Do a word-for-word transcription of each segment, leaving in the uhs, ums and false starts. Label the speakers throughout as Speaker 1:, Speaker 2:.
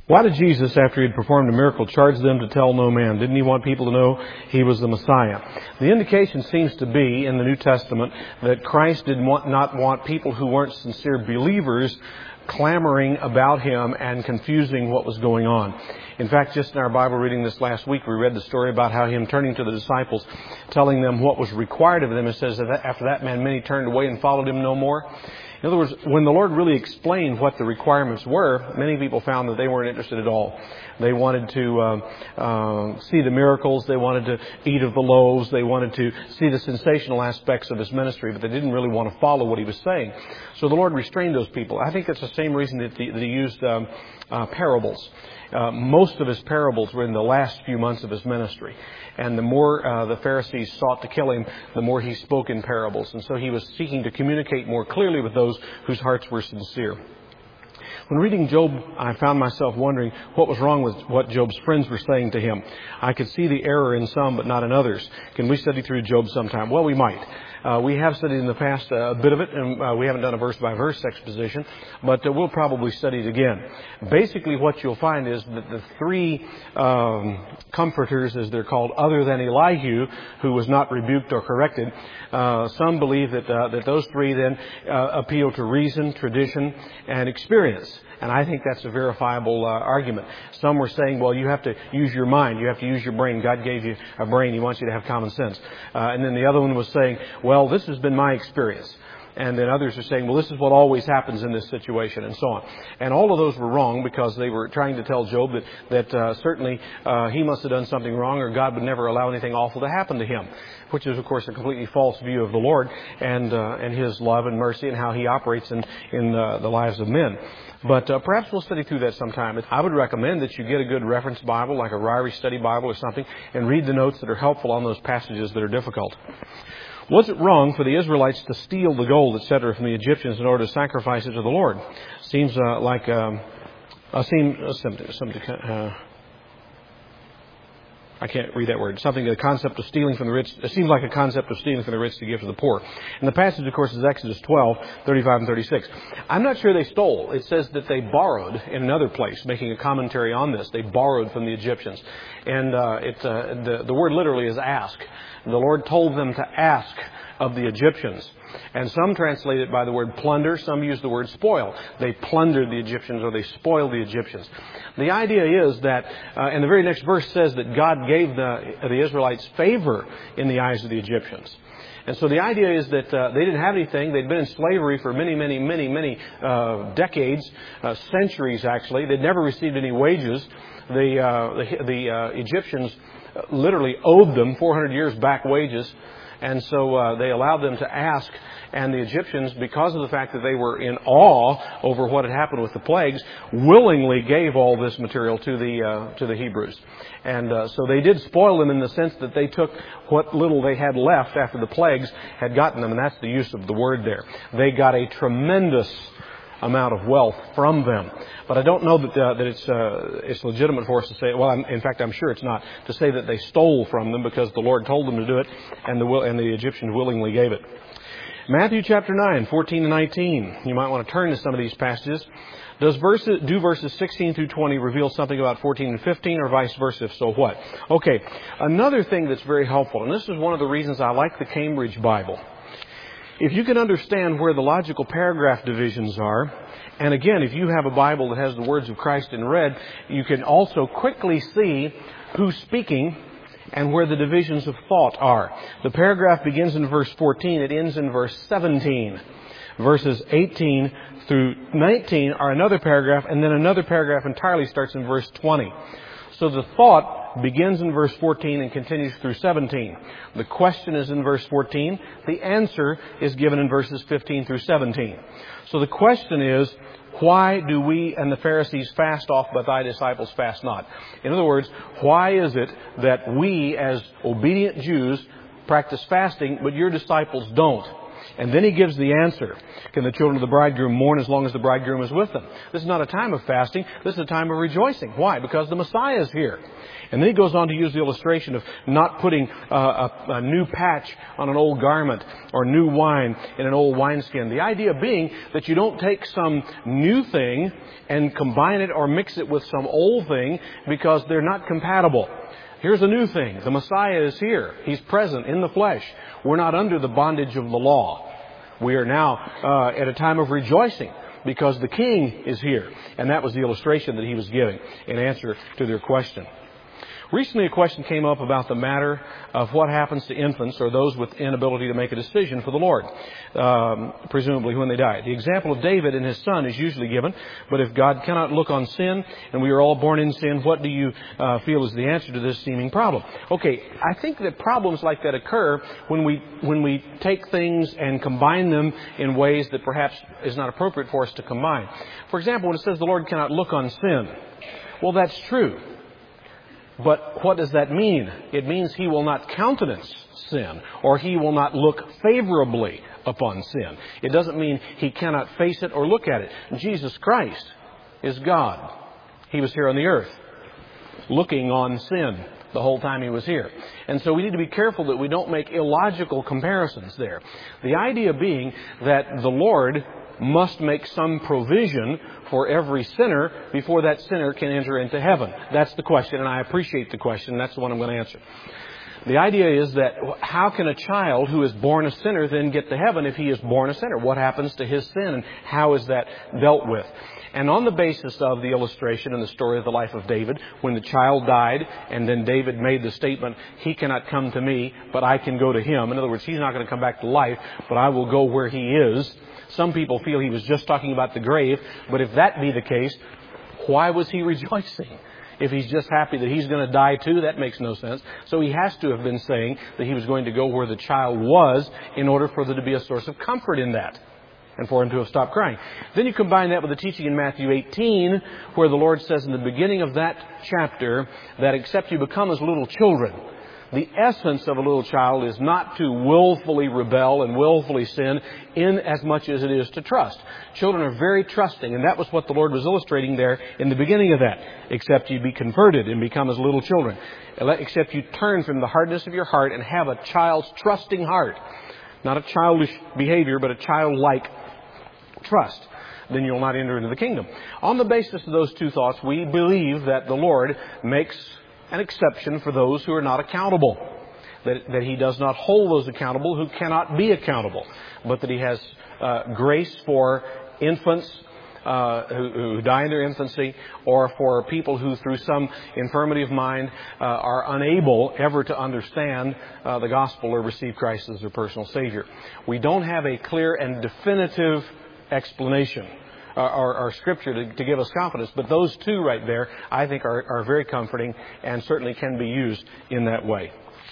Speaker 1: Why did Jesus, after he had performed a miracle, charge them to tell no man? Didn't he want people to know he was the Messiah? The indication seems to be in the New Testament that Christ did not want people who weren't sincere believers clamoring about him and confusing what was going on. In fact, just in our Bible reading this last week, we read the story about how him turning to the disciples, telling them what was required of them. It says that after that man, many turned away and followed him no more. In other words, when the Lord really explained what the requirements were, many people found that they weren't interested at all. They wanted to uh, uh, see the miracles. They wanted to eat of the loaves. They wanted to see the sensational aspects of his ministry, but they didn't really want to follow what he was saying. So the Lord restrained those people. I think that's the same reason that, the, that he used um, uh, parables. Uh, most of his parables were in the last few months of his ministry. And the more uh, the Pharisees sought to kill him, the more he spoke in parables. And so he was seeking to communicate more clearly with those whose hearts were sincere. When reading Job, I found myself wondering what was wrong with what Job's friends were saying to him. I could see the error in some, but not in others. Can we study through Job sometime? Well, we might. Uh, we have studied in the past uh, a bit of it, and uh, we haven't done a verse-by-verse exposition, but uh, we'll probably study it again. Basically, what you'll find is that the three um, comforters, as they're called, other than Elihu, who was not rebuked or corrected, uh, some believe that uh, that those three then uh, appeal to reason, tradition, and experience. And I think that's a verifiable uh, argument. Some were saying, well, you have to use your mind. You have to use your brain. God gave you a brain. He wants you to have common sense. Uh, and then the other one was saying, well, this has been my experience. And then others are saying, well, this is what always happens in this situation, and so on. And all of those were wrong because they were trying to tell Job that, that uh, certainly uh, he must have done something wrong or God would never allow anything awful to happen to him, which is, of course, a completely false view of the Lord and uh, and His love and mercy and how He operates in, in uh, the lives of men. But uh, perhaps we'll study through that sometime. I would recommend that you get a good reference Bible, like a Ryrie Study Bible or something, and read the notes that are helpful on those passages that are difficult. Was it wrong for the Israelites to steal the gold, et cetera, from the Egyptians in order to sacrifice it to the Lord? Seems uh, like um, uh, seem uh, something. something uh, I can't read that word. Something, the concept of stealing from the rich. It seems like a concept of stealing from the rich to give to the poor. And the passage, of course, is Exodus twelve, thirty-five and thirty-six. I'm not sure they stole. It says that they borrowed in another place, making a commentary on this. They borrowed from the Egyptians. And uh, it, uh, the, the word literally is ask. The Lord told them to ask of the Egyptians. And some translate it by the word plunder. Some use the word spoil. They plundered the Egyptians or they spoiled the Egyptians. The idea is that, uh, and the very next verse says that God gave the, the Israelites favor in the eyes of the Egyptians. And so the idea is that uh, they didn't have anything. They'd been in slavery for many, many, many, many uh, decades, uh, centuries actually. They'd never received any wages. The, uh, the, the uh, Egyptians literally owed them four hundred years back wages. And so uh, they allowed them to ask, and the Egyptians, because of the fact that they were in awe over what had happened with the plagues, willingly gave all this material to the uh, to the Hebrews. And uh, so they did spoil them in the sense that they took what little they had left after the plagues had gotten them, and that's the use of the word there. They got a tremendous amount of wealth from them. But I don't know that uh, that it's uh, it's legitimate for us to say, well, I'm, in fact, I'm sure it's not, to say that they stole from them, because the Lord told them to do it, and the and the Egyptians willingly gave it. Matthew chapter nine, fourteen to nineteen. You might want to turn to some of these passages. Does verses, do verses sixteen through twenty reveal something about fourteen and fifteen, or vice versa? If so, what? Okay, another thing that's very helpful, and this is one of the reasons I like the Cambridge Bible. If you can understand where the logical paragraph divisions are, and again, if you have a Bible that has the words of Christ in red, you can also quickly see who's speaking and where the divisions of thought are. The paragraph begins in verse fourteen. It ends in verse seventeen. Verses eighteen through nineteen are another paragraph, and then another paragraph entirely starts in verse twenty. So the thought begins in verse fourteen and continues through seventeen. The question is in verse fourteen. The answer is given in verses fifteen through seventeen. So the question is, why do we and the Pharisees fast off, but thy disciples fast not? In other words, why is it that we as obedient Jews practice fasting, but your disciples don't? And then he gives the answer. Can the children of the bridegroom mourn as long as the bridegroom is with them? This is not a time of fasting. This is a time of rejoicing. Why? Because the Messiah is here. And then he goes on to use the illustration of not putting uh, a, a new patch on an old garment or new wine in an old wineskin. The idea being that you don't take some new thing and combine it or mix it with some old thing, because they're not compatible. Here's a new thing. The Messiah is here. He's present in the flesh. We're not under the bondage of the law. We are now uh, at a time of rejoicing because the King is here. And that was the illustration that he was giving in answer to their question. Recently, a question came up about the matter of what happens to infants or those with inability to make a decision for the Lord, um, presumably when they die. The example of David and his son is usually given, but if God cannot look on sin and we are all born in sin, what do you uh, feel is the answer to this seeming problem? Okay, I think that problems like that occur when we when we take things and combine them in ways that perhaps is not appropriate for us to combine. For example, when it says the Lord cannot look on sin, well, that's true. But what does that mean? It means he will not countenance sin, or he will not look favorably upon sin. It doesn't mean he cannot face it or look at it. Jesus Christ is God. He was here on the earth, looking on sin the whole time he was here. And so we need to be careful that we don't make illogical comparisons there. The idea being that the Lord must make some provision for every sinner before that sinner can enter into heaven. That's the question, and I appreciate the question. That's the one I'm going to answer. The idea is that how can a child who is born a sinner then get to heaven if he is born a sinner? What happens to his sin, and how is that dealt with? And on the basis of the illustration and the story of the life of David, when the child died and then David made the statement, he cannot come to me, but I can go to him. In other words, he's not going to come back to life, but I will go where he is. Some people feel he was just talking about the grave, but if that be the case, why was he rejoicing? If he's just happy that he's going to die too, that makes no sense. So he has to have been saying that he was going to go where the child was in order for there to be a source of comfort in that, and for him to have stopped crying. Then you combine that with the teaching in Matthew eighteen, where the Lord says in the beginning of that chapter that except you become as little children. The essence of a little child is not to willfully rebel and willfully sin in as much as it is to trust. Children are very trusting, and that was what the Lord was illustrating there in the beginning of that. Except you be converted and become as little children. Except you turn from the hardness of your heart and have a child's trusting heart. Not a childish behavior, but a childlike trust. Then you'll not enter into the kingdom. On the basis of those two thoughts, we believe that the Lord makes an exception for those who are not accountable. That, that He does not hold those accountable who cannot be accountable. But that He has uh, grace for infants uh, who, who die in their infancy, or for people who through some infirmity of mind uh, are unable ever to understand uh, the gospel or receive Christ as their personal Savior. We don't have a clear and definitive explanation Our, our Scripture to, to give us confidence. But those two right there, I think, are, are very comforting and certainly can be used in that way.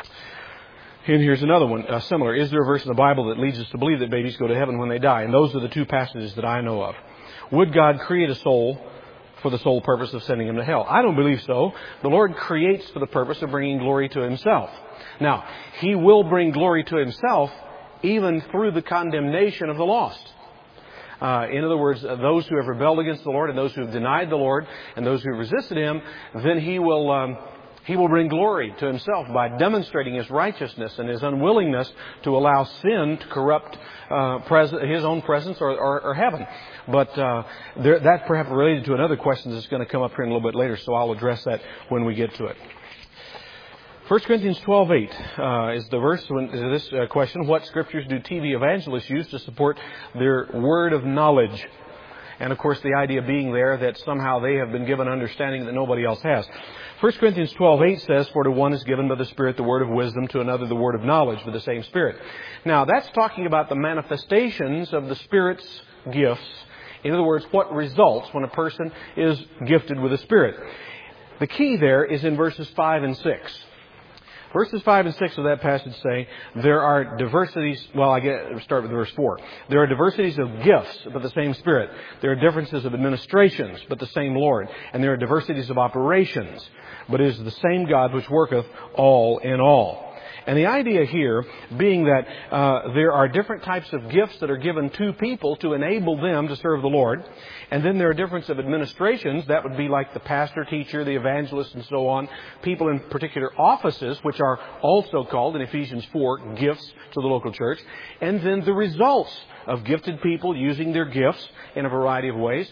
Speaker 1: And here's another one, uh, similar. Is there a verse in the Bible that leads us to believe that babies go to heaven when they die? And those are the two passages that I know of. Would God create a soul for the sole purpose of sending him to hell? I don't believe so. The Lord creates for the purpose of bringing glory to Himself. Now, He will bring glory to Himself even through the condemnation of the lost. Uh, in other words, uh, those who have rebelled against the Lord and those who have denied the Lord and those who have resisted Him, then He will um, He will bring glory to Himself by demonstrating His righteousness and His unwillingness to allow sin to corrupt uh, pres- His own presence or, or, or heaven. But uh, there, that perhaps related to another question that's going to come up here in a little bit later, so I'll address that when we get to it. First Corinthians twelve eight uh, is the verse when, to this uh, question. What scriptures do T V evangelists use to support their word of knowledge? And of course the idea being there that somehow they have been given understanding that nobody else has. First Corinthians twelve eight says, for to one is given by the Spirit the word of wisdom, to another the word of knowledge by the same Spirit. Now that's talking about the manifestations of the Spirit's gifts. In other words, what results when a person is gifted with the Spirit. The key there is in verses five and six. Verses five and six of that passage say, there are diversities, well, I get, start with verse four. There are diversities of gifts, but the same Spirit. There are differences of administrations, but the same Lord. And there are diversities of operations, but it is the same God which worketh all in all. And the idea here being that uh, there are different types of gifts that are given to people to enable them to serve the Lord. And then there are different of administrations. That would be like the pastor, teacher, the evangelist, and so on. People in particular offices, which are also called in Ephesians four gifts to the local church. And then the results of gifted people using their gifts in a variety of ways.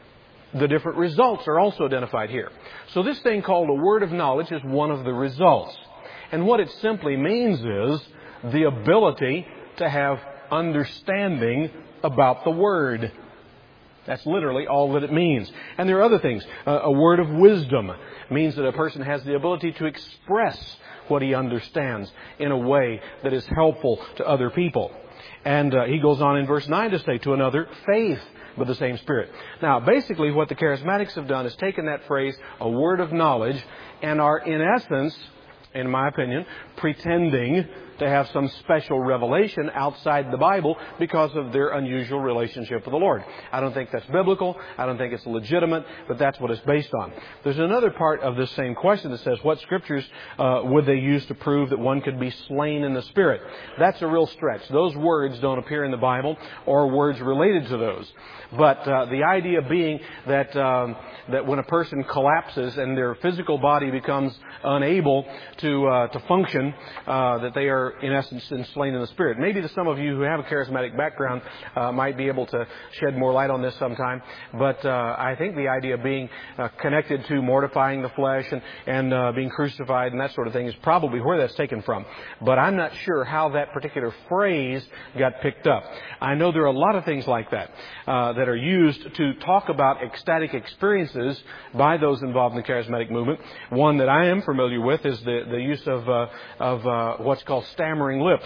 Speaker 1: The different results are also identified here. So this thing called a word of knowledge is one of the results. And what it simply means is the ability to have understanding about the Word. That's literally all that it means. And there are other things. Uh, a word of wisdom means that a person has the ability to express what he understands in a way that is helpful to other people. And uh, he goes on in verse nine to say, to another, faith with the same Spirit. Now, basically what the charismatics have done is taken that phrase, a word of knowledge, and are in essence, in my opinion, pretending to have some special revelation outside the Bible because of their unusual relationship with the Lord. I don't think that's biblical. I don't think it's legitimate, but that's what it's based on. There's another part of this same question that says, what scriptures uh, would they use to prove that one could be slain in the Spirit? That's a real stretch. Those words don't appear in the Bible or words related to those. But uh, the idea being that um, that when a person collapses and their physical body becomes unable to uh, to function, uh, that they are in essence slain in the Spirit. Maybe to some of you who have a charismatic background uh, might be able to shed more light on this sometime. But uh, I think the idea of being uh, connected to mortifying the flesh and and uh, being crucified and that sort of thing is probably where that's taken from. But I'm not sure how that particular phrase got picked up. I know there are a lot of things like that uh, that are used to talk about ecstatic experiences by those involved in the charismatic movement. One that I am familiar with is the, the use of, uh, of uh, what's called stammering lips.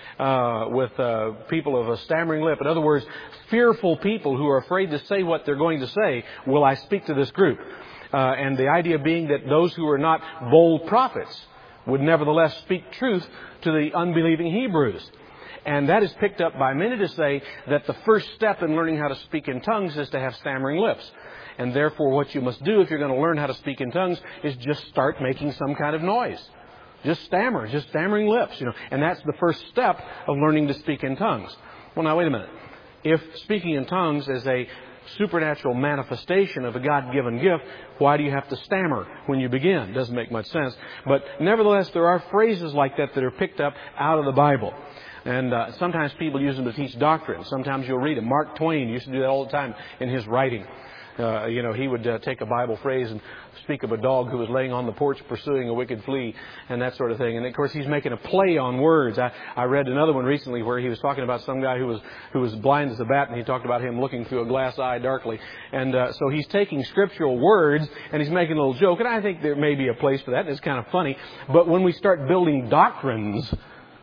Speaker 1: Uh, with uh, people of a stammering lip. In other words, fearful people who are afraid to say what they're going to say. Will I speak to this group? Uh, and the idea being that those who are not bold prophets would nevertheless speak truth to the unbelieving Hebrews. And that is picked up by many to say that the first step in learning how to speak in tongues is to have stammering lips. And therefore what you must do if you're going to learn how to speak in tongues is just start making some kind of noise. Just stammer, just stammering lips, you know. And that's the first step of learning to speak in tongues. Well, now, wait a minute. If speaking in tongues is a supernatural manifestation of a God-given gift, why do you have to stammer when you begin? Doesn't make much sense. But nevertheless, there are phrases like that that are picked up out of the Bible. And uh, sometimes people use them to teach doctrine. Sometimes you'll read them. Mark Twain used to do that all the time in his writing. Uh, you know, he would uh, take a Bible phrase and speak of a dog who was laying on the porch pursuing a wicked flea and that sort of thing. And of course, he's making a play on words. I, I read another one recently where he was talking about some guy who was who was blind as a bat, and he talked about him looking through a glass eye darkly. And uh, so he's taking scriptural words and he's making a little joke. And I think there may be a place for that. And it's kind of funny. But when we start building doctrines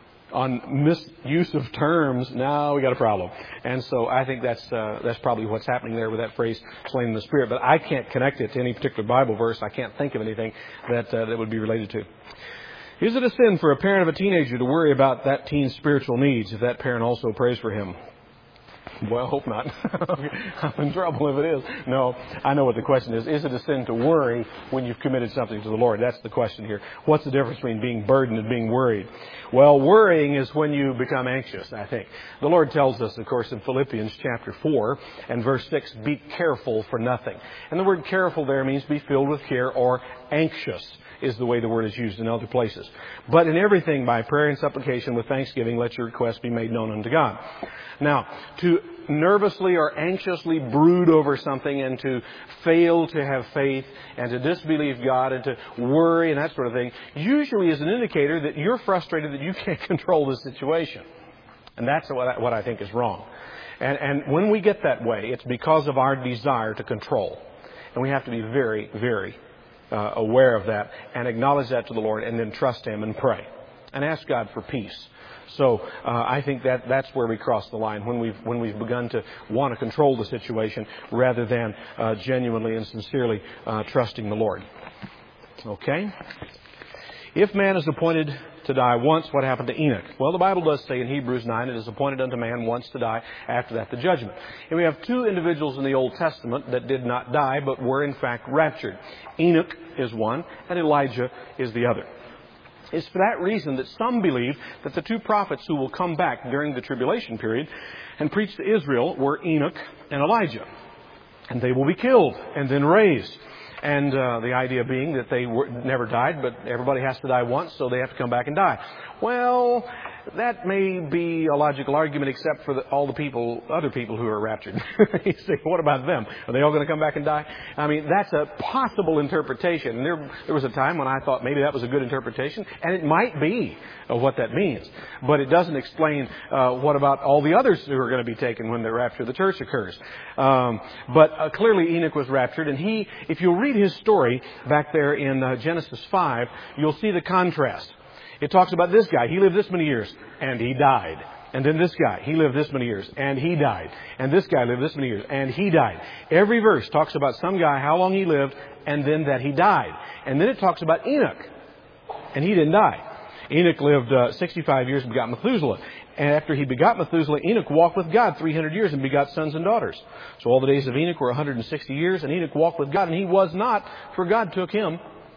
Speaker 1: on misuse of terms, now we got a problem. And so I think that's uh, that's probably what's happening there with that phrase, slain in the Spirit. But I can't connect it to any particular Bible verse. I can't think of anything that uh, that would be related to. Is it a sin for a parent of a teenager to worry about that teen's spiritual needs if that parent also prays for him? Well, I hope not. I'm in trouble if it is. No, I know what the question is. Is it a sin to worry when you've committed something to the Lord? That's the question here. What's the difference between being burdened and being worried? Well, worrying is when you become anxious, I think. The Lord tells us, of course, in Philippians chapter four and verse six, be careful for nothing. And the word careful there means be filled with care or anxious is the way the word is used in other places. But in everything, by prayer and supplication with thanksgiving, let your requests be made known unto God. Now, to nervously or anxiously brood over something and to fail to have faith and to disbelieve God and to worry and that sort of thing usually is an indicator that you're frustrated that you can't control the situation. And that's what I, what I think is wrong. And, and when we get that way, it's because of our desire to control. And we have to be very, very Uh, aware of that and acknowledge that to the Lord and then trust Him and pray and ask God for peace. So uh, I think that that's where we cross the line when we've when we've begun to want to control the situation rather than uh, genuinely and sincerely uh, trusting the Lord. Okay? If man is appointed to die once, what happened to Enoch? Well, the Bible does say in Hebrews nine, it is appointed unto man once to die, after that the judgment. And we have two individuals in the Old Testament that did not die, but were in fact raptured. Enoch is one, and Elijah is the other. It's for that reason that some believe that the two prophets who will come back during the tribulation period and preach to Israel were Enoch and Elijah. And they will be killed and then raised. And uh, the idea being that they were, never died, but everybody has to die once, so they have to come back and die. Well, that may be a logical argument, except for the, all the people, other people who are raptured. You say, what about them? Are they all going to come back and die? I mean, that's a possible interpretation. And there, there was a time when I thought maybe that was a good interpretation, and it might be of what that means. But it doesn't explain uh, what about all the others who are going to be taken when the rapture of the church occurs. Um, but uh, clearly Enoch was raptured, and he, if you'll read his story back there in uh, Genesis five, you'll see the contrast. It talks about this guy. He lived this many years, and he died. And then this guy, he lived this many years, and he died. And this guy lived this many years, and he died. Every verse talks about some guy, how long he lived, and then that he died. And then it talks about Enoch, and he didn't die. Enoch lived uh, sixty-five years and begot Methuselah. And after he begot Methuselah, Enoch walked with God three hundred years and begot sons and daughters. So all the days of Enoch were one hundred sixty years, and Enoch walked with God, and he was not, for God took him.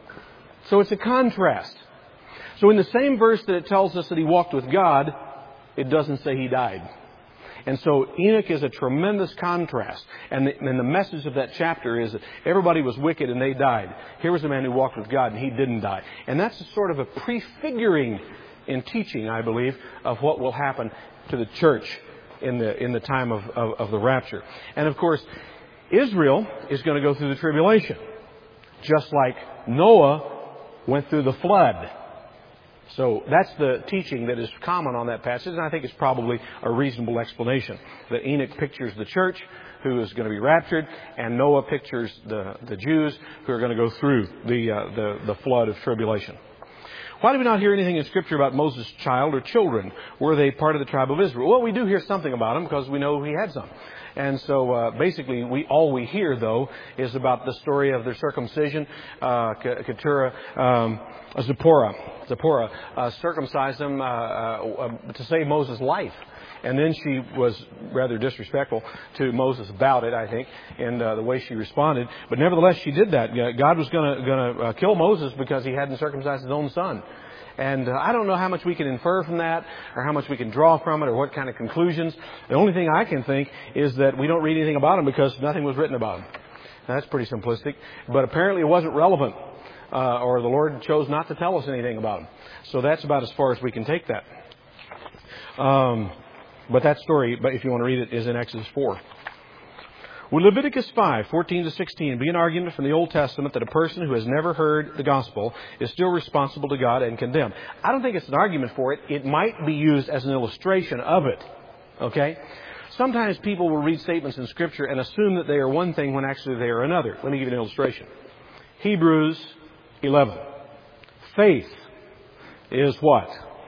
Speaker 1: So it's a contrast. So in the same verse that it tells us that he walked with God, it doesn't say he died. And so Enoch is a tremendous contrast. And the, and the message of that chapter is that everybody was wicked and they died. Here was a man who walked with God and he didn't die. And that's a sort of a prefiguring in teaching, I believe, of what will happen to the church in the in the time of, of, of the rapture. And of course, Israel is going to go through the tribulation, just like Noah went through the flood. So that's the teaching that is common on that passage, and I think it's probably a reasonable explanation. That Enoch pictures the church who is going to be raptured, and Noah pictures the, the Jews who are going to go through the, uh, the, the flood of tribulation. Why do we not hear anything in Scripture about Moses' child or children? Were they part of the tribe of Israel? Well, we do hear something about them because we know he had some. And so uh, basically, we all we hear, though, is about the story of their circumcision. Uh, Keturah, um, Zipporah, Zipporah uh, circumcised them uh, uh, to save Moses' life. And then she was rather disrespectful to Moses about it, I think, and uh, the way she responded. But nevertheless, she did that. God was going to going to uh, kill Moses because he hadn't circumcised his own son. And uh, I don't know how much we can infer from that, or how much we can draw from it, or what kind of conclusions. The only thing I can think is that we don't read anything about him because nothing was written about him. Now, that's pretty simplistic. But apparently it wasn't relevant, uh, or the Lord chose not to tell us anything about him. So that's about as far as we can take that. Um, but that story, but if you want to read it, is in Exodus four. Would Leviticus five, fourteen to sixteen be an argument from the Old Testament that a person who has never heard the gospel is still responsible to God and condemned? I don't think it's an argument for it. It might be used as an illustration of it. Okay? Sometimes people will read statements in Scripture and assume that they are one thing when actually they are another. Let me give you an illustration. Hebrews eleven. Faith is what?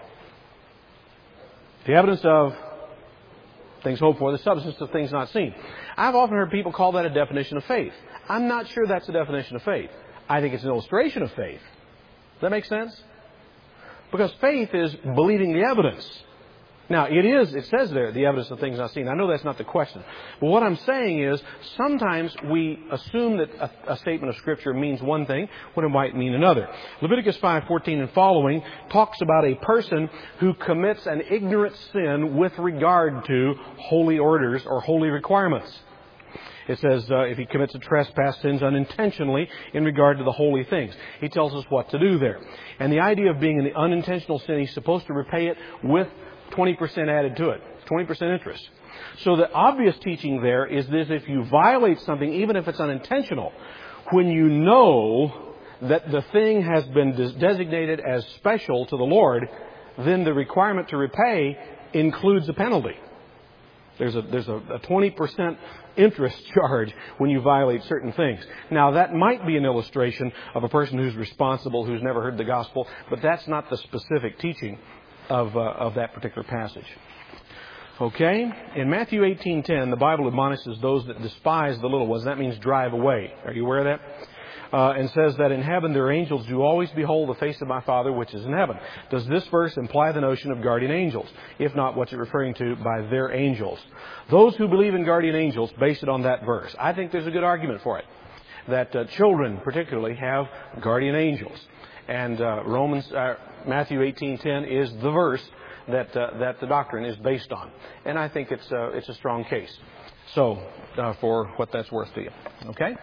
Speaker 1: The evidence of things hoped for, the substance of things not seen. I've often heard people call that a definition of faith. I'm not sure that's a definition of faith. I think it's an illustration of faith. Does that make sense? Because faith is believing the evidence. Now, it is, it says there, the evidence of things not seen. I know that's not the question. But what I'm saying is, sometimes we assume that a, a statement of Scripture means one thing when it might mean another. Leviticus five fourteen and following talks about a person who commits an ignorant sin with regard to holy orders or holy requirements. It says uh, if he commits a trespass, sins unintentionally in regard to the holy things. He tells us what to do there. And the idea of being in the unintentional sin, he's supposed to repay it with twenty percent added to it, twenty percent interest. So the obvious teaching there is this: if you violate something, even if it's unintentional, when you know that the thing has been designated as special to the Lord, then the requirement to repay includes a penalty. There's a, there's a, a twenty percent interest charge when you violate certain things. Now, that might be an illustration of a person who's responsible, who's never heard the gospel, but that's not the specific teaching of uh, of that particular passage. Okay? In Matthew eighteen ten, the Bible admonishes those that despise the little ones. That means drive away. Are you aware of that? Uh, and says that in heaven their angels do always behold the face of my Father which is in heaven. Does this verse imply the notion of guardian angels? If not, what's it referring to by their angels? Those who believe in guardian angels base it on that verse. I think there's a good argument for it. That uh, children particularly have guardian angels. And uh, Romans, uh, Matthew eighteen ten is the verse that uh, that the doctrine is based on. And I think it's uh, it's a strong case. So, uh, for what that's worth to you. Okay?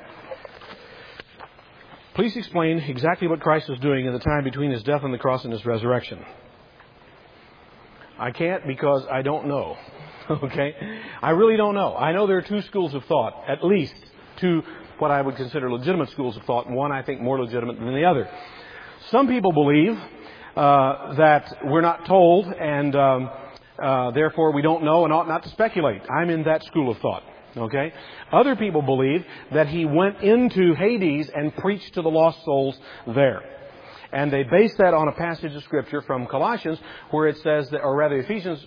Speaker 1: Please explain exactly what Christ was doing in the time between His death on the cross and His resurrection. I can't because I don't know. Okay? I really don't know. I know there are two schools of thought, at least two what I would consider legitimate schools of thought, and one I think more legitimate than the other. Some people believe uh, that we're not told, and um, uh, therefore we don't know and ought not to speculate. I'm in that school of thought. Okay? Other people believe that He went into Hades and preached to the lost souls there. And they base that on a passage of Scripture from Colossians where it says that, or rather Ephesians,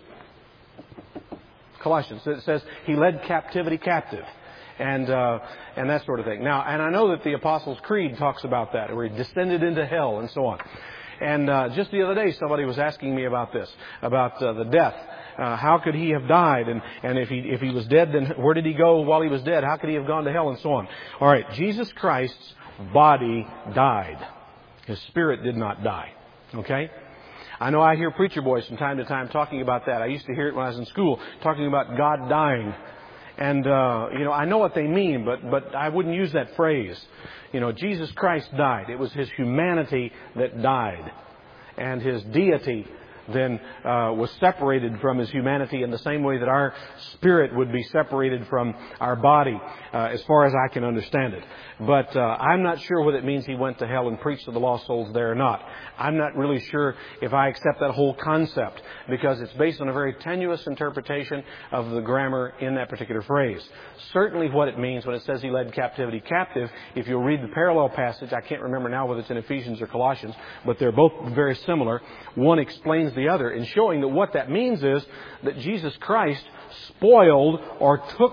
Speaker 1: Colossians, it says He led captivity captive. And uh, and that sort of thing. Now, and I know that the Apostles' Creed talks about that, where He descended into hell and so on. And uh, just the other day, somebody was asking me about this, about uh, the death. Uh, how could He have died? And and if he if he was dead, then where did He go while He was dead? How could He have gone to hell and so on? All right, Jesus Christ's body died. His spirit did not die. Okay? I know I hear preacher boys from time to time talking about that. I used to hear it when I was in school, talking about God dying. And, uh, you know, I know what they mean, but, but I wouldn't use that phrase. You know, Jesus Christ died. It was His humanity that died. And His deity then uh, was separated from His humanity in the same way that our spirit would be separated from our body, uh, as far as I can understand it. But uh, I'm not sure whether it means He went to hell and preached to the lost souls there or not. I'm not really sure if I accept that whole concept, because it's based on a very tenuous interpretation of the grammar in that particular phrase. Certainly what it means when it says He led captivity captive, if you'll read the parallel passage, I can't remember now whether it's in Ephesians or Colossians, but they're both very similar. One explains the other in showing that what that means is that Jesus Christ spoiled or took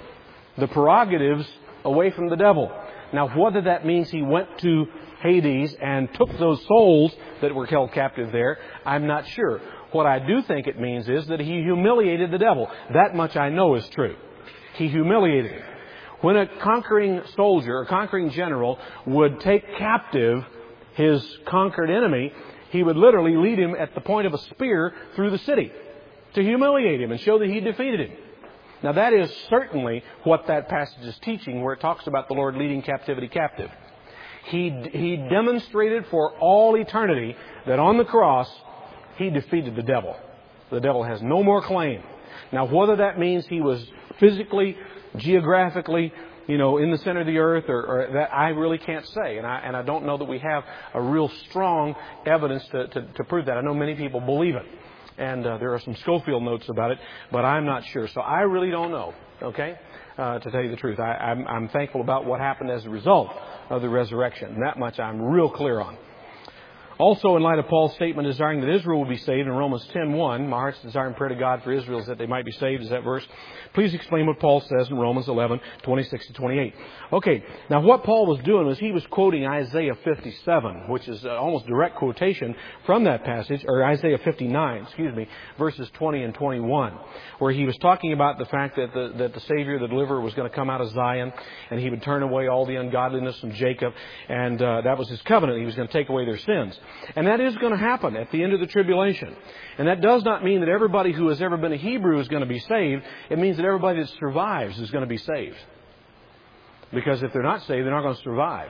Speaker 1: the prerogatives away from the devil. Now, whether that means He went to Hades and took those souls that were held captive there, I'm not sure. What I do think it means is that He humiliated the devil. That much I know is true. He humiliated him. When a conquering soldier or conquering general would take captive his conquered enemy, he would literally lead him at the point of a spear through the city to humiliate him and show that he defeated him. Now, that is certainly what that passage is teaching, where it talks about the Lord leading captivity captive. He, he demonstrated for all eternity that on the cross, He defeated the devil. The devil has no more claim. Now, whether that means He was physically, geographically, you know, in the center of the earth, or, or that, I really can't say. And I, and I don't know that we have a real strong evidence to, to, to prove that. I know many people believe it. And uh, there are some Schofield notes about it, but I'm not sure. So I really don't know, okay, uh, to tell you the truth. I, I'm, I'm thankful about what happened as a result of the resurrection. And that much I'm real clear on. Also, in light of Paul's statement desiring that Israel will be saved in Romans ten one, my heart's desire and prayer to God for Israel is that they might be saved, is that verse. Please explain what Paul says in Romans eleven twenty-six to twenty-eight. Okay, now what Paul was doing was he was quoting Isaiah fifty-seven, which is almost direct quotation from that passage, or Isaiah fifty-nine, excuse me, verses twenty and twenty-one, where he was talking about the fact that the, that the Savior, the deliverer, was going to come out of Zion, and He would turn away all the ungodliness from Jacob, and uh, that was His covenant. He was going to take away their sins. And that is going to happen at the end of the tribulation. And that does not mean that everybody who has ever been a Hebrew is going to be saved. It means that everybody that survives is going to be saved. Because if they're not saved, they're not going to survive.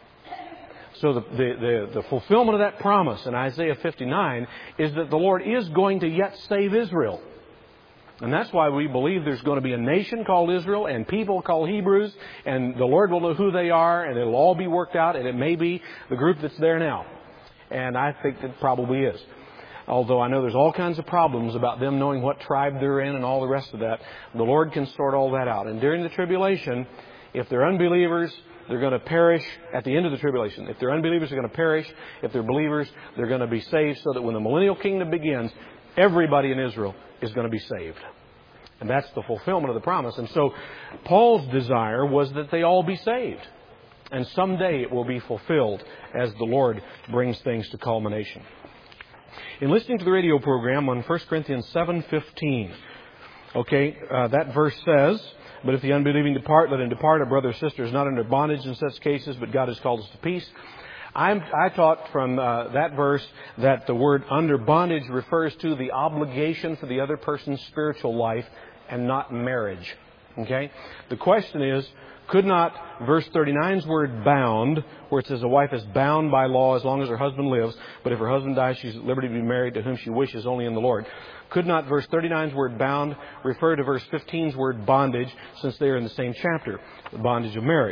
Speaker 1: So the, the, the, the fulfillment of that promise in Isaiah fifty-nine is that the Lord is going to yet save Israel. And that's why we believe there's going to be a nation called Israel and people called Hebrews, and the Lord will know who they are, and it'll all be worked out, and it may be the group that's there now. And I think it probably is. Although I know there's all kinds of problems about them knowing what tribe they're in and all the rest of that. The Lord can sort all that out. And during the tribulation, if they're unbelievers, they're going to perish at the end of the tribulation. If they're unbelievers, they're going to perish. If they're believers, they're going to be saved, so that when the millennial kingdom begins, everybody in Israel is going to be saved. And that's the fulfillment of the promise. And so Paul's desire was that they all be saved. And someday it will be fulfilled as the Lord brings things to culmination. In listening to the radio program on First Corinthians seven fifteen, okay, uh, that verse says, "But if the unbelieving depart, let him depart. Our brothers and sisters not under bondage in such cases, but God has called us to peace." I'm, I taught from uh, that verse that the word under bondage refers to the obligation for the other person's spiritual life and not marriage. Okay? The question is, could not verse thirty-nine's word bound, where it says a wife is bound by law as long as her husband lives, but if her husband dies, she's at liberty to be married to whom she wishes, only in the Lord. Could not verse thirty-nine's word bound refer to verse fifteen's word bondage, since they are in the same chapter, the bondage of marriage?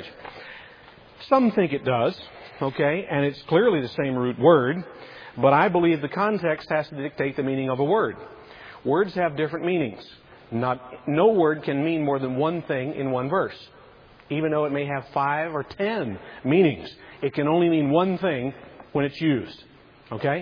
Speaker 1: Some think it does, okay, and it's clearly the same root word, but I believe the context has to dictate the meaning of a word. Words have different meanings. Not, no word can mean more than one thing in one verse. Even though it may have five or ten meanings, it can only mean one thing when it's used. Okay?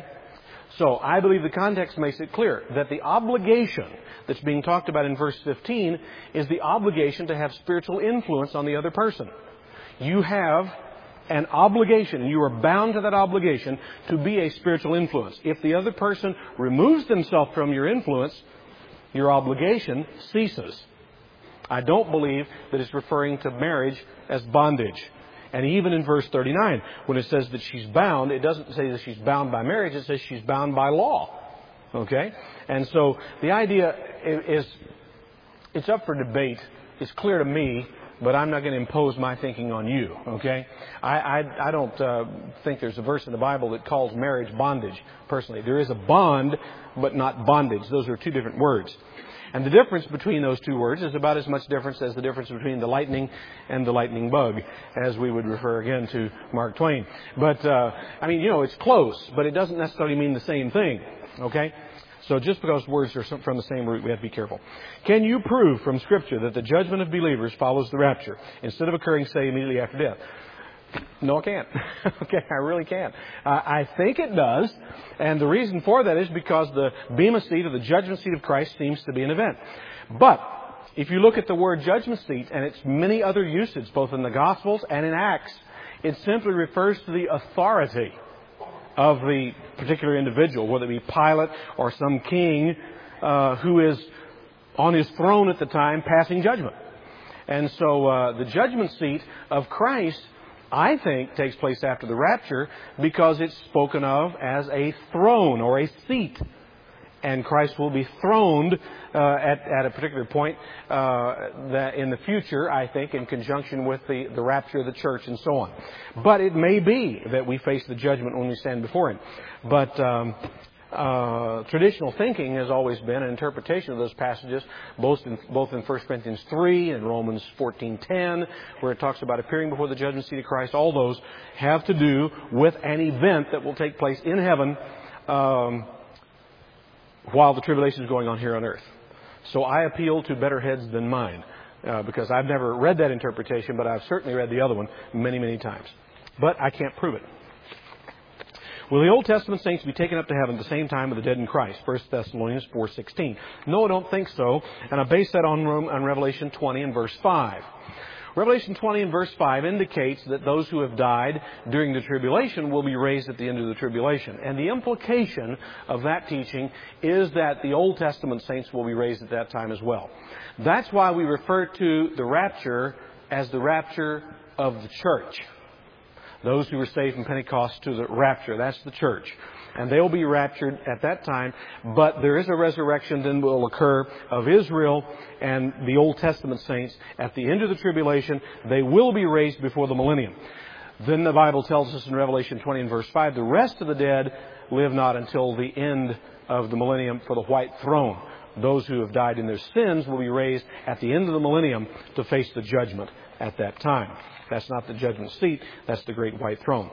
Speaker 1: So I believe the context makes it clear that the obligation that's being talked about in verse fifteen is the obligation to have spiritual influence on the other person. You have an obligation. You are bound to that obligation to be a spiritual influence. If the other person removes themselves from your influence, your obligation ceases. I don't believe that it's referring to marriage as bondage. And even in verse thirty-nine, when it says that she's bound, it doesn't say that she's bound by marriage. It says she's bound by law. Okay? And so the idea is, it's up for debate. It's clear to me, but I'm not going to impose my thinking on you. Okay? I, I, I don't uh, think there's a verse in the Bible that calls marriage bondage, personally. There is a bond, but not bondage. Those are two different words. And the difference between those two words is about as much difference as the difference between the lightning and the lightning bug, as we would refer again to Mark Twain. But, uh, I mean, you know, it's close, but it doesn't necessarily mean the same thing. Okay? So just because words are from the same root, we have to be careful. Can you prove from Scripture that the judgment of believers follows the rapture instead of occurring, say, immediately after death? No, I can't. Okay, I really can't. Uh, I think it does, and the reason for that is because the bema seat, or the judgment seat of Christ, seems to be an event. But if you look at the word judgment seat and its many other usages, both in the Gospels and in Acts, it simply refers to the authority of the particular individual, whether it be Pilate or some king uh, who is on his throne at the time passing judgment. And so uh, the judgment seat of Christ, I think, takes place after the rapture because it's spoken of as a throne or a seat. And Christ will be throned uh, at, at a particular point uh, that in the future, I think, in conjunction with the, the rapture of the church and so on. But it may be that we face the judgment when we stand before Him. But um, uh, traditional thinking has always been an interpretation of those passages, both in, both in First Corinthians three and Romans fourteen ten, where it talks about appearing before the judgment seat of Christ. All those have to do with an event that will take place in heaven um, while the tribulation is going on here on earth. So I appeal to better heads than mine, uh, because I've never read that interpretation, but I've certainly read the other one many, many times. But I can't prove it. Will the Old Testament saints be taken up to heaven at the same time with the dead in Christ? First Thessalonians four sixteen. No, I don't think so. And I base that on, on Revelation twenty and verse five. Revelation twenty and verse five indicates that those who have died during the tribulation will be raised at the end of the tribulation. And the implication of that teaching is that the Old Testament saints will be raised at that time as well. That's why we refer to the rapture as the rapture of the church. Those who were saved from Pentecost to the rapture, that's the church. And they'll be raptured at that time. But there is a resurrection then will occur of Israel and the Old Testament saints at the end of the tribulation. They will be raised before the millennium. Then the Bible tells us in Revelation twenty and verse five, the rest of the dead live not until the end of the millennium for the white throne. Those who have died in their sins will be raised at the end of the millennium to face the judgment at that time. That's not the judgment seat. That's the great white throne.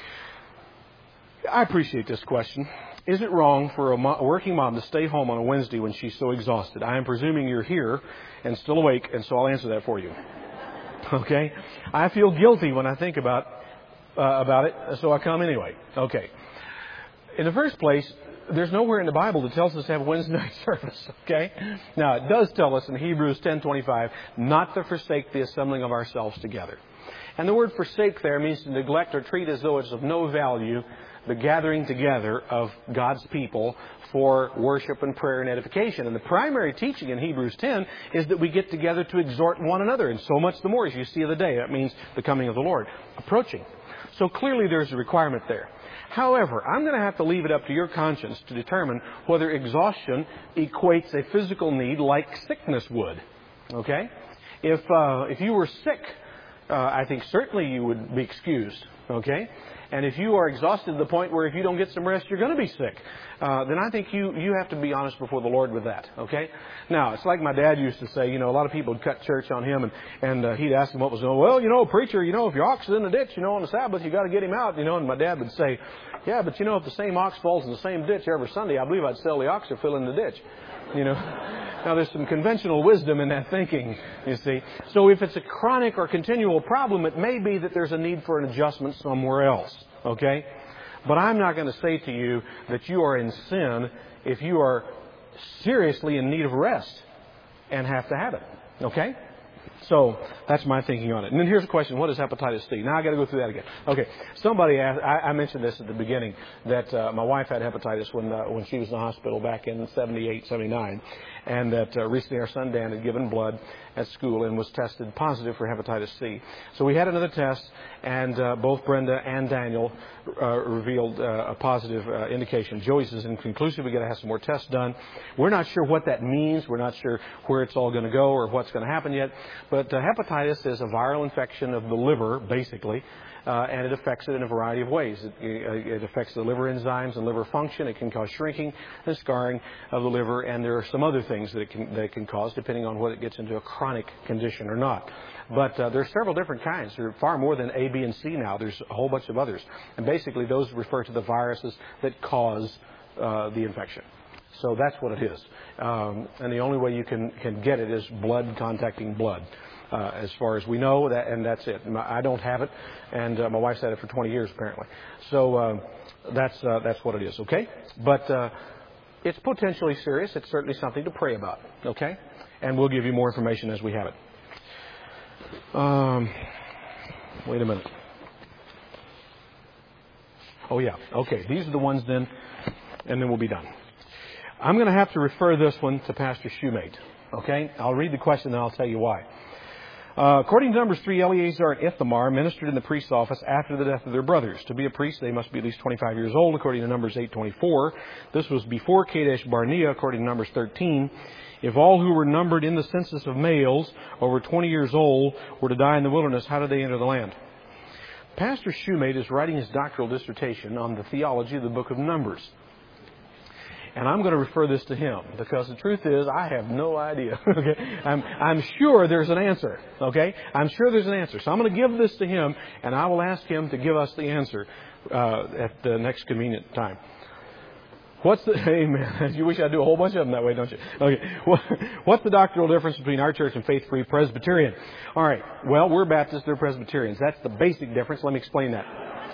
Speaker 1: I appreciate this question. Is it wrong for a, mo- a working mom to stay home on a Wednesday when she's so exhausted? I am presuming you're here and still awake, and so I'll answer that for you. Okay? I feel guilty when I think about uh, about it, so I come anyway. Okay. In the first place, there's nowhere in the Bible that tells us to have Wednesday night service. Okay? Now, it does tell us in Hebrews ten twenty-five not to forsake the assembling of ourselves together. And the word forsake there means to neglect or treat as though it's of no value the gathering together of God's people for worship and prayer and edification. And the primary teaching in Hebrews ten is that we get together to exhort one another. And so much the more as you see the day. That means the coming of the Lord approaching. So clearly there's a requirement there. However, I'm going to have to leave it up to your conscience to determine whether exhaustion equates a physical need like sickness would. Okay? If, uh, if you were sick, uh, I think certainly you would be excused. Okay? And if you are exhausted to the point where if you don't get some rest, you're going to be sick, uh, then I think you, you have to be honest before the Lord with that, okay? Now, it's like my dad used to say, you know, a lot of people would cut church on him, and, and uh, he'd ask him what was going on. Well, you know, preacher, you know, if your ox is in the ditch, you know, on the Sabbath, you got to get him out, you know. And my dad would say, yeah, but, you know, if the same ox falls in the same ditch every Sunday, I believe I'd sell the ox or fill in the ditch, you know. Now, there's some conventional wisdom in that thinking, you see. So if it's a chronic or continual problem, it may be that there's a need for an adjustment somewhere else, okay? But I'm not going to say to you that you are in sin if you are seriously in need of rest and have to have it, okay? So that's my thinking on it. And then here's a question: what is hepatitis C? Now I got to go through that again. Okay, somebody asked, I, I mentioned this at the beginning, that uh, my wife had hepatitis when uh, when she was in the hospital back in seventy-eight, seventy-nine, and that uh, recently our son Dan had given blood at school and was tested positive for hepatitis C. So we had another test, and uh, both Brenda and Daniel uh, revealed uh, a positive uh, indication. Joey says inconclusive. We got to have some more tests done. We're not sure what that means. We're not sure where it's all going to go or what's going to happen yet. But uh, hepatitis is a viral infection of the liver, basically, uh, and it affects it in a variety of ways. It, it affects the liver enzymes and liver function. It can cause shrinking and scarring of the liver, and there are some other things that it can, that it can cause, depending on whether it gets into a chronic condition or not. But uh, there are several different kinds. There are far more than A, B, and C now. There's a whole bunch of others. And basically, those refer to the viruses that cause uh, the infection. So that's what it is. Um, and the only way you can, can get it is blood contacting blood, uh, as far as we know, that, and that's it. I don't have it, and uh, my wife's had it for twenty years, apparently. So uh, that's, uh, that's what it is, okay? But uh, it's potentially serious. It's certainly something to pray about, okay? And we'll give you more information as we have it. Um, wait a minute. Oh, yeah. Okay, these are the ones then, and then we'll be done. I'm going to have to refer this one to Pastor Shoemate. Okay? I'll read the question and I'll tell you why. Uh, according to Numbers three, Eleazar and Ithamar ministered in the priest's office after the death of their brothers. To be a priest, they must be at least twenty-five years old, according to Numbers eight twenty-four. This was before Kadesh Barnea, according to Numbers thirteen. If all who were numbered in the census of males over twenty years old were to die in the wilderness, how did they enter the land? Pastor Shoemate is writing his doctoral dissertation on the theology of the book of Numbers. And I'm going to refer this to him, because the truth is, I have no idea. Okay, I'm, I'm sure there's an answer. Okay, I'm sure there's an answer. So I'm going to give this to him, and I will ask him to give us the answer uh, at the next convenient time. What's the, amen. You wish I'd do a whole bunch of them that way, don't you? Okay. What's the doctrinal difference between our church and Faith-Free Presbyterian? All right. Well, we're Baptists, they're Presbyterians. That's the basic difference. Let me explain that.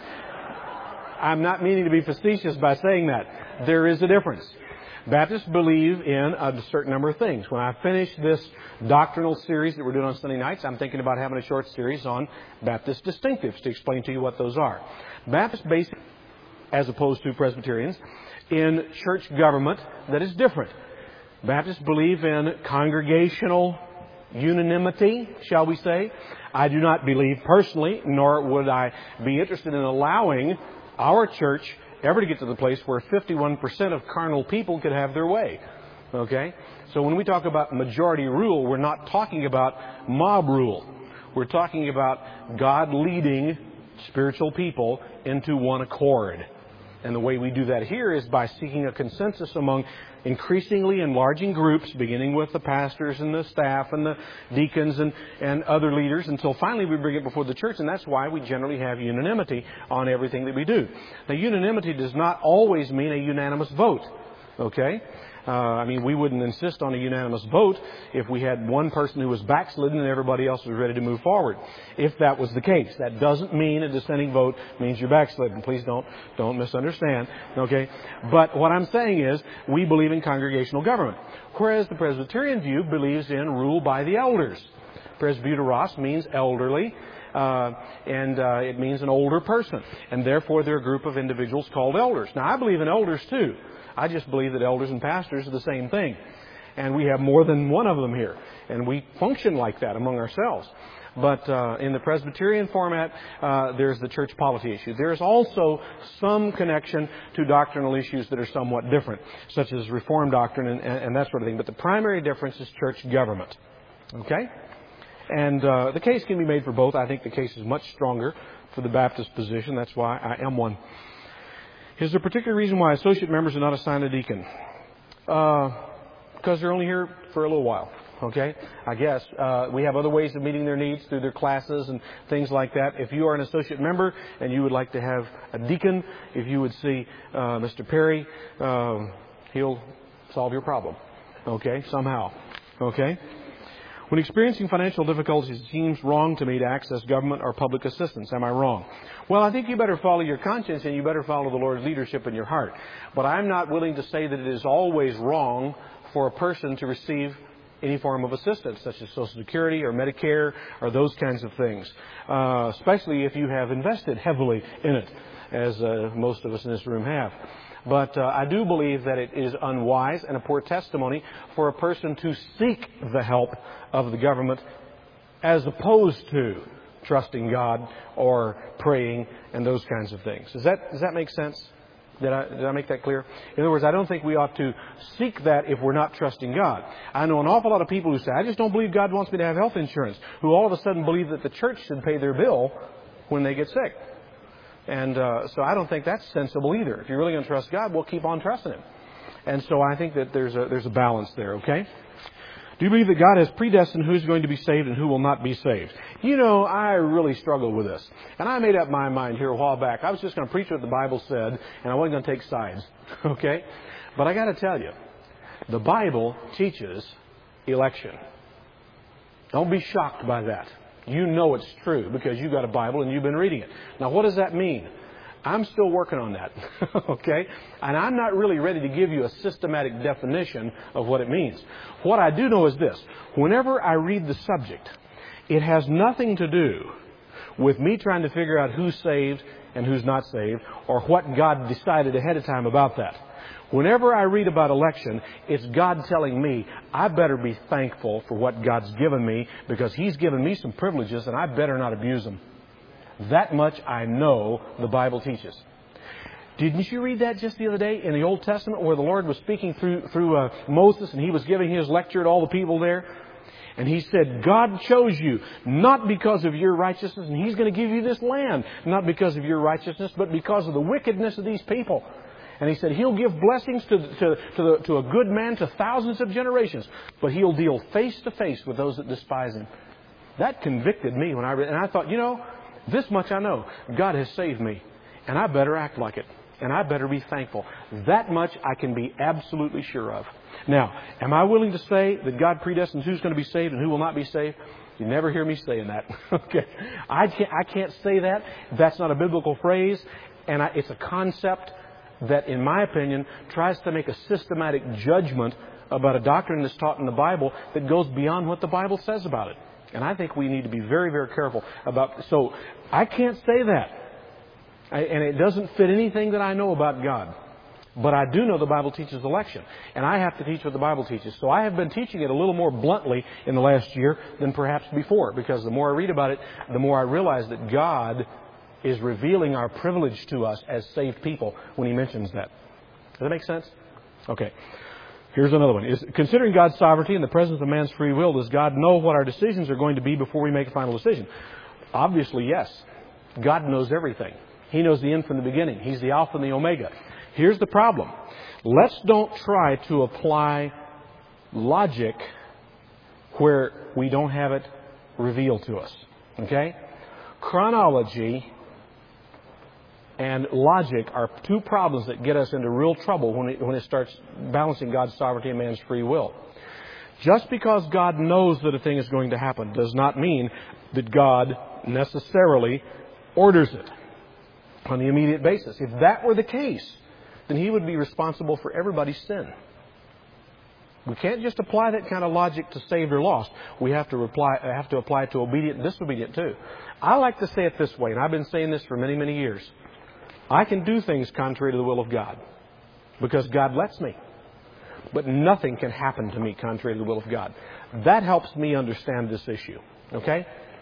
Speaker 1: I'm not meaning to be facetious by saying that. There is a difference. Baptists believe in a certain number of things. When I finish this doctrinal series that we're doing on Sunday nights, I'm thinking about having a short series on Baptist distinctives to explain to you what those are. Baptists basically, as opposed to Presbyterians, in church government that is different. Baptists believe in congregational unanimity, shall we say. I do not believe personally, nor would I be interested in allowing our church ever to get to the place where fifty-one percent of carnal people could have their way. Okay? So when we talk about majority rule, we're not talking about mob rule. We're talking about God leading spiritual people into one accord. And the way we do that here is by seeking a consensus among increasingly enlarging groups, beginning with the pastors and the staff and the deacons and, and other leaders, until finally we bring it before the church. And that's why we generally have unanimity on everything that we do. Now, unanimity does not always mean a unanimous vote. Okay? Uh, I mean, we wouldn't insist on a unanimous vote if we had one person who was backslidden and everybody else was ready to move forward. If that was the case, that doesn't mean a dissenting vote means you're backslidden. Please don't don't misunderstand. Okay, but what I'm saying is we believe in congregational government, whereas the Presbyterian view believes in rule by the elders. Presbyteros means elderly. Uh, and uh, it means an older person, and therefore they're a group of individuals called elders. Now, I believe in elders too. I just believe that elders and pastors are the same thing. And we have more than one of them here. And we function like that among ourselves. But uh, in the Presbyterian format, uh, there's the church polity issue. There's also some connection to doctrinal issues that are somewhat different, such as Reformed doctrine and, and, and that sort of thing. But the primary difference is church government. Okay? And uh, the case can be made for both. I think the case is much stronger for the Baptist position. That's why I am one. Is there a particular reason why associate members are not assigned a deacon? Uh, because they're only here for a little while. Okay? I guess. Uh, we have other ways of meeting their needs through their classes and things like that. If you are an associate member and you would like to have a deacon, if you would see uh, Mister Perry, uh, he'll solve your problem. Okay? Somehow. Okay? When experiencing financial difficulties, it seems wrong to me to access government or public assistance. Am I wrong? Well, I think you better follow your conscience and you better follow the Lord's leadership in your heart. But I'm not willing to say that it is always wrong for a person to receive any form of assistance, such as Social Security or Medicare or those kinds of things, uh, especially if you have invested heavily in it, as uh, most of us in this room have. But uh, I do believe that it is unwise and a poor testimony for a person to seek the help of the government as opposed to trusting God or praying and those kinds of things. Does that, does that make sense? Did I, did I make that clear? In other words, I don't think we ought to seek that if we're not trusting God. I know an awful lot of people who say, I just don't believe God wants me to have health insurance, who all of a sudden believe that the church should pay their bill when they get sick. And uh, so I don't think that's sensible either. If you're really going to trust God, we'll keep on trusting Him. And so I think that there's a, there's a balance there, okay? Do you believe that God has predestined who's going to be saved and who will not be saved? You know, I really struggle with this. And I made up my mind here a while back. I was just going to preach what the Bible said, and I wasn't going to take sides. Okay? But I got to tell you, the Bible teaches election. Don't be shocked by that. You know it's true because you've got a Bible and you've been reading it. Now, what does that mean? I'm still working on that, okay? And I'm not really ready to give you a systematic definition of what it means. What I do know is this. Whenever I read the subject, it has nothing to do with me trying to figure out who's saved and who's not saved or what God decided ahead of time about that. Whenever I read about election, it's God telling me I better be thankful for what God's given me because He's given me some privileges and I better not abuse them. That much I know the Bible teaches. Didn't you read that just the other day in the Old Testament where the Lord was speaking through through uh, Moses and He was giving His lecture to all the people there? And He said, God chose you not because of your righteousness, and He's going to give you this land, not because of your righteousness, but because of the wickedness of these people. And He said, He'll give blessings to, to, to, the, to a good man to thousands of generations, but He'll deal face to face with those that despise Him. That convicted me when I read, and I thought, you know, this much I know. God has saved me. And I better act like it. And I better be thankful. That much I can be absolutely sure of. Now, am I willing to say that God predestines who's going to be saved and who will not be saved? You never hear me saying that. Okay. I can't, I can't say that. That's not a biblical phrase. And I, it's a concept that, in my opinion, tries to make a systematic judgment about a doctrine that's taught in the Bible that goes beyond what the Bible says about it. And I think we need to be very, very careful about... So, I can't say that. I, and it doesn't fit anything that I know about God. But I do know the Bible teaches election. And I have to teach what the Bible teaches. So I have been teaching it a little more bluntly in the last year than perhaps before. Because the more I read about it, the more I realize that God is revealing our privilege to us as saved people when He mentions that. Does that make sense? Okay. Here's another one. Is, considering God's sovereignty in the presence of man's free will, does God know what our decisions are going to be before we make a final decision? Obviously, yes. God knows everything. He knows the end from the beginning. He's the Alpha and the Omega. Here's the problem. Let's don't try to apply logic where we don't have it revealed to us. Okay? Chronology and logic are two problems that get us into real trouble when it, when it starts balancing God's sovereignty and man's free will. Just because God knows that a thing is going to happen does not mean that God necessarily orders it on the immediate basis. If that were the case, then He would be responsible for everybody's sin. We can't just apply that kind of logic to saved or lost. We have to apply, have to apply it to obedient and disobedient too. I like to say it this way, and I've been saying this for many, many years. I can do things contrary to the will of God because God lets me. But nothing can happen to me contrary to the will of God. That helps me understand this issue. Okay?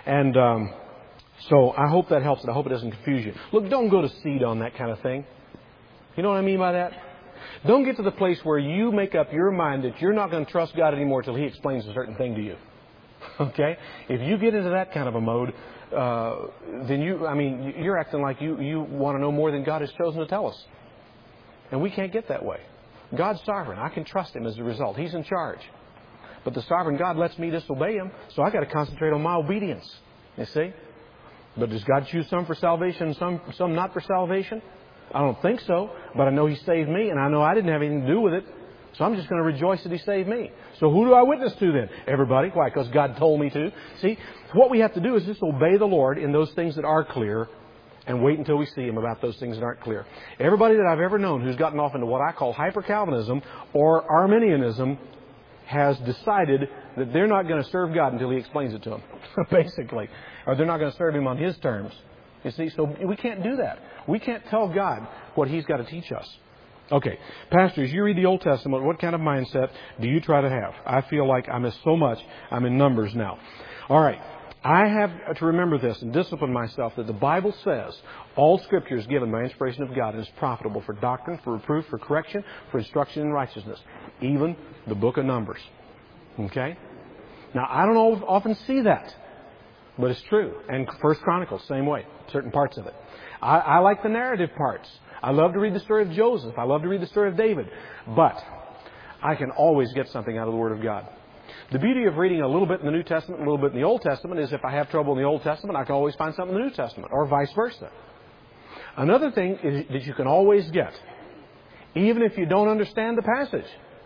Speaker 1: And um, so I hope that helps, and I hope it doesn't confuse you. Look, don't go to seed on that kind of thing. You know what I mean by that? Don't get to the place where you make up your mind that you're not going to trust God anymore until He explains a certain thing to you. Okay? If you get into that kind of a mode, uh, then you, I mean, you're acting like you, you want to know more than God has chosen to tell us. And we can't get that way. God's sovereign. I can trust Him as a result. He's in charge. But the sovereign God lets me disobey Him, so I got to concentrate on my obedience. You see? But does God choose some for salvation and some, some not for salvation? I don't think so, but I know He saved me, and I know I didn't have anything to do with it. So I'm just going to rejoice that He saved me. So who do I witness to then? Everybody. Why? Because God told me to. See, what we have to do is just obey the Lord in those things that are clear and wait until we see Him about those things that aren't clear. Everybody that I've ever known who's gotten off into what I call hyper-Calvinism or Arminianism has decided that they're not going to serve God until He explains it to them, basically. Or they're not going to serve Him on His terms. You see, so we can't do that. We can't tell God what He's got to teach us. Okay, Pastor, as you read the Old Testament, what kind of mindset do you try to have? I feel like I miss so much. I'm in Numbers now. All right, I have to remember this and discipline myself that the Bible says all Scripture is given by inspiration of God and is profitable for doctrine, for reproof, for correction, for instruction in righteousness. Even the book of Numbers. Okay? Now, I don't often see that, but it's true. And First Chronicles, same way, certain parts of it. I, I like the narrative parts. I love to read the story of Joseph. I love to read the story of David. But I can always get something out of the Word of God. The beauty of reading a little bit in the New Testament, a little bit in the Old Testament, is if I have trouble in the Old Testament, I can always find something in the New Testament, or vice versa. Another thing is that you can always get, even if you don't understand the passage,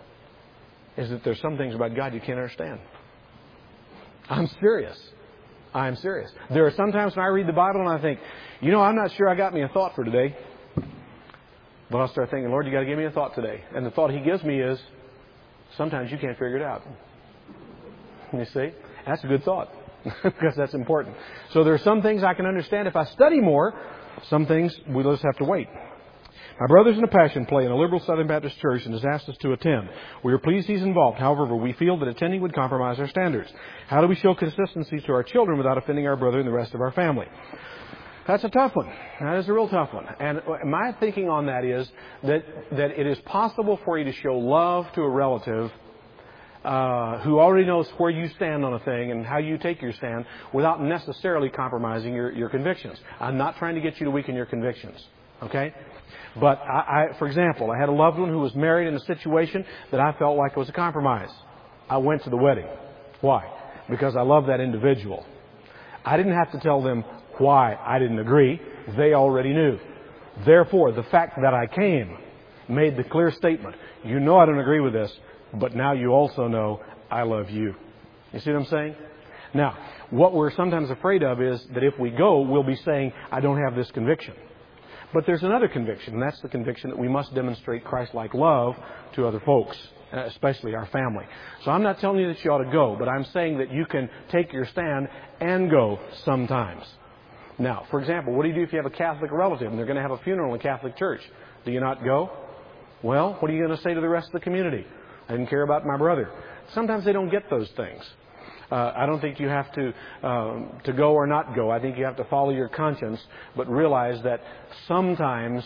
Speaker 1: is that there's some things about God you can't understand. I'm serious. I'm serious. There are some times when I read the Bible and I think, you know, I'm not sure I got me a thought for today. But I'll start thinking, Lord, you got to give me a thought today. And the thought He gives me is, sometimes you can't figure it out. You see? That's a good thought. Because that's important. So there are some things I can understand if I study more. Some things we'll just have to wait. My brother's in a passion play in a liberal Southern Baptist church and has asked us to attend. We are pleased he's involved. However, we feel that attending would compromise our standards. How do we show consistency to our children without offending our brother and the rest of our family? That's a tough one. That is a real tough one. And my thinking on that is that, that it is possible for you to show love to a relative uh, who already knows where you stand on a thing and how you take your stand without necessarily compromising your, your convictions. I'm not trying to get you to weaken your convictions. Okay? But, I, I, for example, I had a loved one who was married in a situation that I felt like was a compromise. I went to the wedding. Why? Because I love that individual. I didn't have to tell them why I didn't agree. They already knew. Therefore, the fact that I came made the clear statement. You know I don't agree with this, but now you also know I love you. You see what I'm saying? Now, what we're sometimes afraid of is that if we go, we'll be saying, I don't have this conviction. But there's another conviction, and that's the conviction that we must demonstrate Christ-like love to other folks, especially our family. So I'm not telling you that you ought to go, but I'm saying that you can take your stand and go sometimes. Now, for example, what do you do if you have a Catholic relative and they're going to have a funeral in a Catholic church? Do you not go? Well, what are you going to say to the rest of the community? I didn't care about my brother. Sometimes they don't get those things. Uh, I don't think you have to um, to go or not go. I think you have to follow your conscience, but realize that sometimes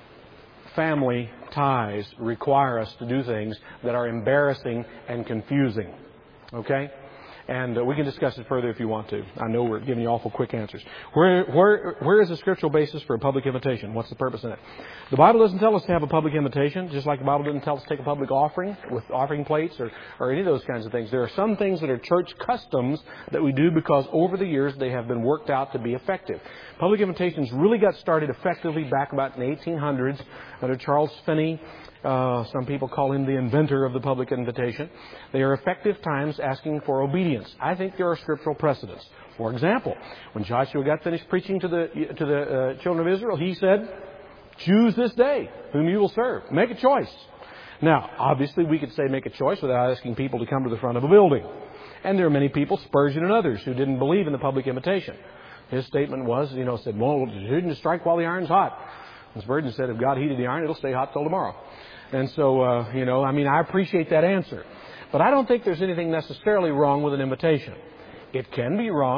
Speaker 1: family ties require us to do things that are embarrassing and confusing. Okay? And uh, we can discuss it further if you want to. I know we're giving you awful quick answers. Where, where, where is the scriptural basis for a public invitation? What's the purpose in it? The Bible doesn't tell us to have a public invitation, just like the Bible doesn't tell us to take a public offering with offering plates or, or any of those kinds of things. There are some things that are church customs that we do because over the years they have been worked out to be effective. Public invitations really got started effectively back about in the eighteen hundreds under Charles Finney. Uh, some people call him the inventor of the public invitation. They are effective times asking for obedience. I think there are scriptural precedents. For example, when Joshua got finished preaching to the to the uh, children of Israel, he said, "Choose this day whom you will serve. Make a choice." Now, obviously, we could say make a choice without asking people to come to the front of a building. And there are many people, Spurgeon and others, who didn't believe in the public invitation. His statement was, you know, said, "Well, you shouldn't strike while the iron's hot." And Spurgeon said, "If God heated the iron, it'll stay hot till tomorrow." And so, uh, you know, I mean, I appreciate that answer. But I don't think there's anything necessarily wrong with an invitation. It can be wrong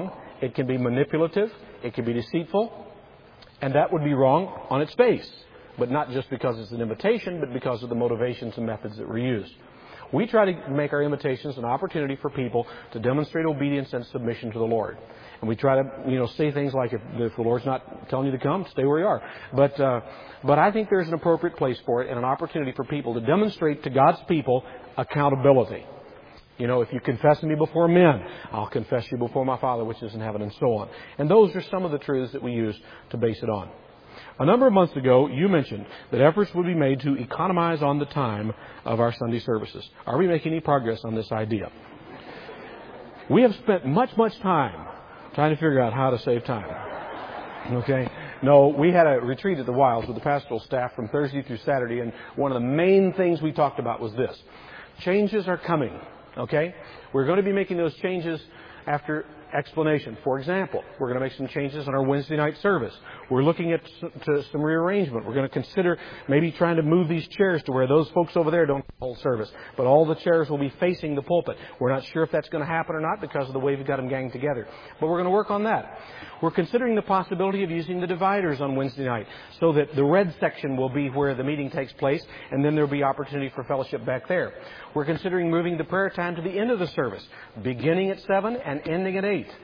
Speaker 1: It can be manipulative. It can be deceitful. And that would be wrong on its face. But not just because it's an imitation, but because of the motivations and methods that were used. We try to make our imitations an opportunity for people to demonstrate obedience and submission to the Lord. And we try to, you know, say things like, if, if the Lord's not telling you to come, stay where you are. But, uh, but I think there's an appropriate place for it and an opportunity for people to demonstrate to God's people accountability. You know, if you confess me before men, I'll confess you before my Father which is in heaven, and so on. And those are some of the truths that we use to base it on. A number of months ago, you mentioned that efforts would be made to economize on the time of our Sunday services. Are we making any progress on this idea? We have spent much, much time trying to figure out how to save time. Okay? No, we had a retreat at the Wilds with the pastoral staff from Thursday through Saturday, and one of the main things we talked about was this. Changes are coming. Okay? We're going to be making those changes after explanation. For example, we're going to make some changes on our Wednesday night service. We're looking at to some rearrangement. We're going to consider maybe trying to move these chairs to where those folks over there don't have the whole service. But all the chairs will be facing the pulpit. We're not sure if that's going to happen or not because of the way we've got them ganged together. But we're going to work on that. We're considering the possibility of using the dividers on Wednesday night so that the red section will be where the meeting takes place, and then there'll be opportunity for fellowship back there. We're considering moving the prayer time to the end of the service, beginning at seven and ending at eight.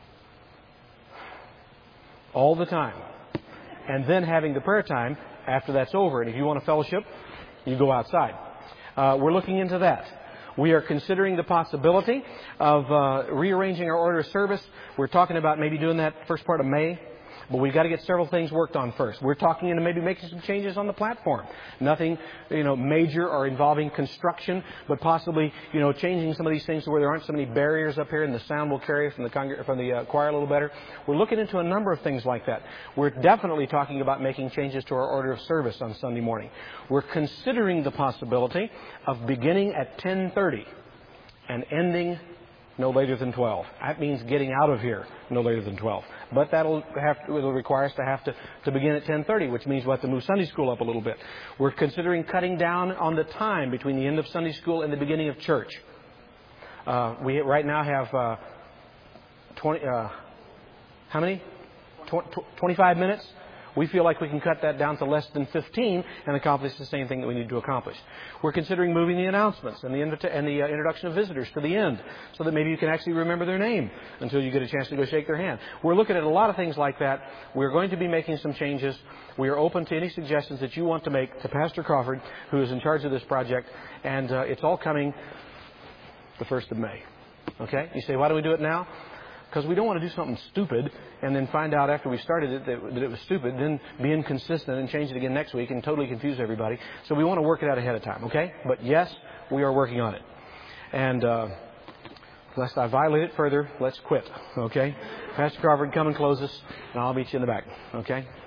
Speaker 1: All the time. And then having the prayer time after that's over. And if you want a fellowship, you go outside. Uh, we're looking into that. We are considering the possibility of uh, rearranging our order of service. We're talking about maybe doing that first part of May. But we've got to get several things worked on first. We're talking into maybe making some changes on the platform. Nothing, you know, major or involving construction, but possibly, you know, changing some of these things to where there aren't so many barriers up here and the sound will carry from the congr- from the uh, choir a little better. We're looking into a number of things like that. We're definitely talking about making changes to our order of service on Sunday morning. We're considering the possibility of beginning at ten thirty and ending no later than twelve. That means getting out of here no later than twelve. But that'll have to, it'll require us to have to, to begin at ten thirty, which means we'll have to move Sunday school up a little bit. We're considering cutting down on the time between the end of Sunday school and the beginning of church. Uh, we right now have uh, twenty. Uh, how many? twenty-five minutes. We feel like we can cut that down to less than fifteen and accomplish the same thing that we need to accomplish. We're considering moving the announcements and the, invita- and the uh, introduction of visitors to the end so that maybe you can actually remember their name until you get a chance to go shake their hand. We're looking at a lot of things like that. We're going to be making some changes. We are open to any suggestions that you want to make to Pastor Crawford, who is in charge of this project, and uh, it's all coming the first of May. Okay? You say, why do we do it now? Because we don't want to do something stupid and then find out after we started it that, that it was stupid, then be inconsistent and change it again next week and totally confuse everybody. So we want to work it out ahead of time, okay? But yes, we are working on it. And uh, lest I violate it further, let's quit, okay? Pastor Crawford, come and close us, and I'll meet you in the back, okay?